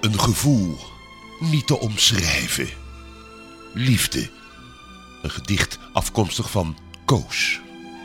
Een gevoel, niet te omschrijven. Liefde. Een gedicht afkomstig van Koos.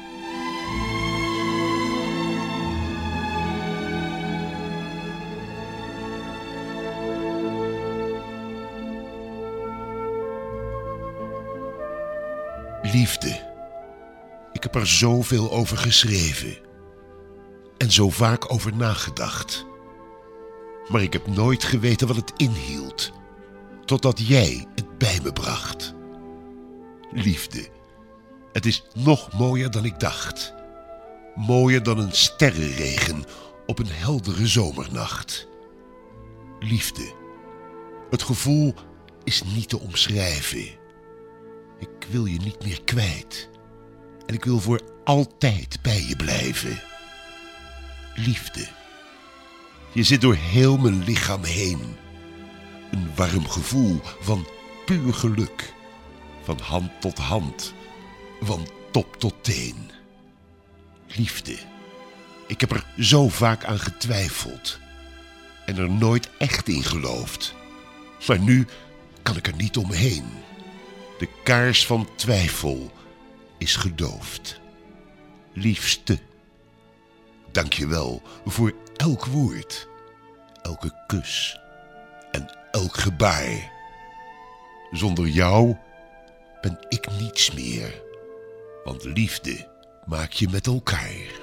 Liefde. Ik heb er zoveel over geschreven. En zo vaak over nagedacht. Maar ik heb nooit geweten wat het inhield. Totdat jij het bij me bracht. Liefde. Het is nog mooier dan ik dacht. Mooier dan een sterrenregen op een heldere zomernacht. Liefde. Het gevoel is niet te omschrijven. Ik wil je niet meer kwijt. En ik wil voor altijd bij je blijven. Liefde. Je zit door heel mijn lichaam heen. Een warm gevoel van puur geluk. Van hand tot hand. Van top tot teen. Liefde. Ik heb er zo vaak aan getwijfeld. En er nooit echt in geloofd. Maar nu kan ik er niet omheen. De kaars van twijfel is gedoofd. Liefste. Dank je wel voor elk woord, elke kus en elk gebaar. Zonder jou ben ik niets meer, want liefde maak je met elkaar.